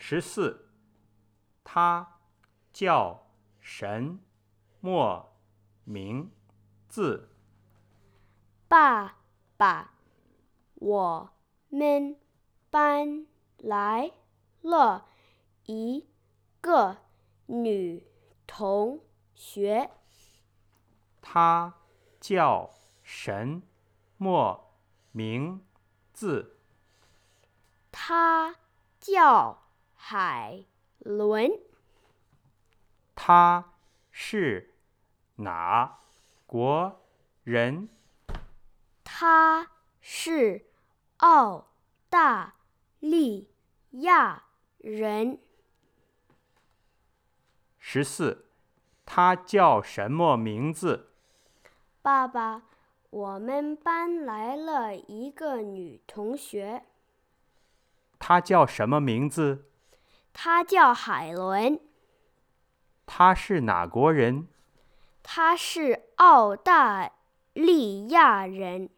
14. 他叫什么名字？ 爸爸，我们班来了一个女同学。 他叫什么名字？ 她叫海伦。 他是哪国人？ 他是澳大利亚人。 14. 他叫什么名字？ 爸爸，我们班来了一个女同学。 他叫什么名字？ 她叫海伦。 他是哪国人？ 她是澳大利亚人。